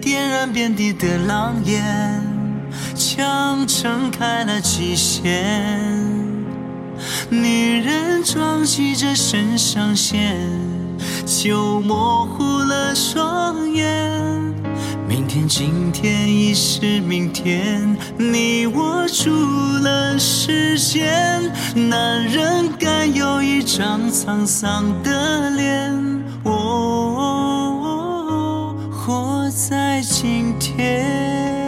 点燃遍地的狼烟，枪撑开了极限，女人撞击着肾上腺，就模糊了双眼。明天今天已是明天，你握住了时间，男人该有一张沧桑的脸，活在今天。